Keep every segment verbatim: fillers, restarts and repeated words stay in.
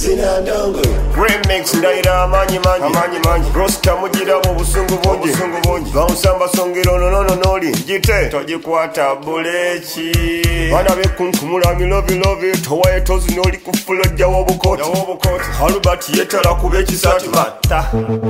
Zinandongo Remix ndaira amanyi manyi amanyi manyi Rosta mugira mu busungu bungi busungu bungi Bausamba songero no no noli Jite tojikwata buleki Bana bekunkumula mi love love Towaye tozi noli kufulo jawo bukoti Jawo bukoti Albert yetala kubeki sati bata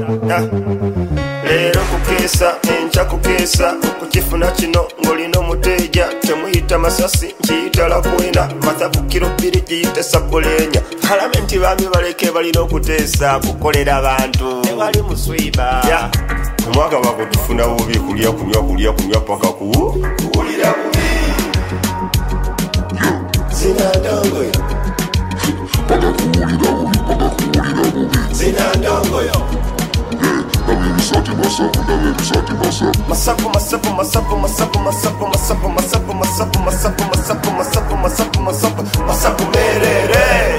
Lero kukesa encha kukesa Kukifuna kino ngolino muteja Temuyita masasi nchiyitala kuina Mathabu kilo biri jiyite sabulenya Palamenti bami baleke balino kutesa kukolera abantu Ebali muswiba yeah. Kumwaga wako tufuna bubi kulia kunywa kulia kunywa paka ku Kukulira bubi Zinandongo yo Paka kukulira bubi paka kukulira bubi Zinandongo yo Nawe bisati masapu nawe bisati masapu Masapu masapu masapu masapu masapu masapu masapu masapu masapu masapu masapu masapu masapu masapu merere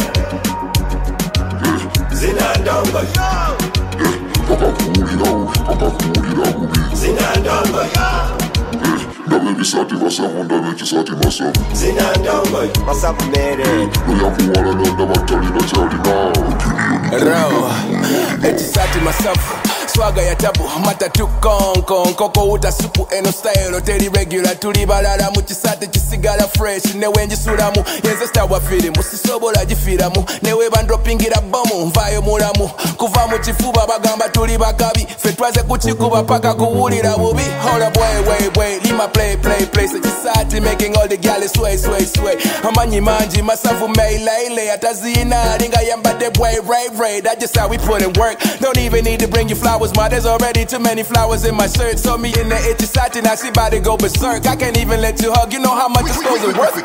Zinandongo yo Paka kukulira bubi paka kukulira bubi Zinandongo yo Nawe bisati masapu nawe bisati masapu Zinandongo yo masapu merere Noyakuwala nanda batalina chalina Raw, etisati masafu Swaga ya tabu, matatu konko Nkoko uta supu eno style Teri regular, tuli balala Muchisate chisigala fresh Newe njisulamu, yenze stawa filimu Sisobola jifiramu, newe bandropingira bomu Mvayo mulamu, kuva muchifuba Bagamba tuli bakabi, fetwaze kuchikuba Paka kuwulira bubi, hold up way way way Lima play play play, sechisati Making all the gals sway sway sway Amanyi manji, masafu meile ile Atazina, linga yambade boy ray ray That's just how we put in work Don't even need to bring you flowers, ma. There's already too many flowers in my shirt. So me in the itchy satin, I see body go berserk. I can't even let you hug. You know how much this goes in worth.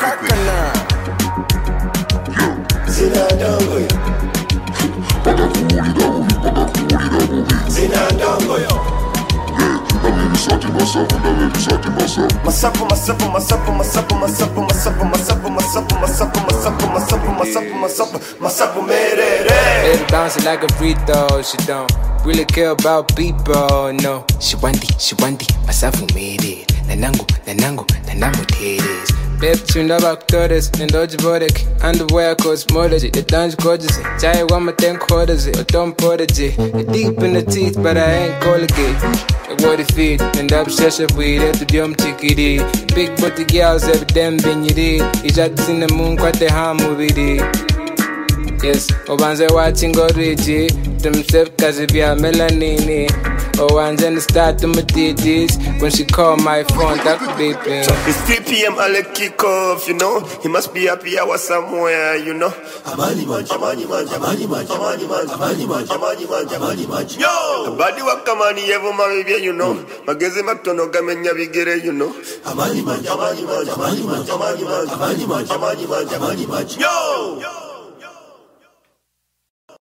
Zinandongo yo Paka kukulira bubi paka kukulira bubi Zinandongo yo Nawe bisati masapu nawe bisati masapu Masapu masapu masapu masapu masapu masapu masapu masapu masapu masapu masapu masapu masapu masapu merere It's bouncing like a free throw. She don't really care about people, no. She want it, she want it. Masafu made it. Nanangu, nanangu, nanangu titties. Babe, tunda bakutores, nendoji bodek. Underwear cosmology, the dunge gorgeous. Chai wama ten quarters, or don't prodigy. Deep in the teeth, but I ain't colgate. What if it end up shasha with it to jump chickity? Big booty girls every damn thing you did. You just in the moon, quite the harm with it. Yes, obanze watching Gorigi. Themself cause if you're melanini. Oh, and then start to my titties. When she call my phone, that could be pain. It's three p m I'll kick off, you know. He must be happy hour somewhere, you know. Amani manji amani manji amani manji amani manji amani manji amani manji amani manji Yo! Badi wakamani yevo mawibia, you know. Mageze matono gamenya bigere, you know. Amani manji amani manji amani manji amani manji amani manji amani manji amani manji Yo!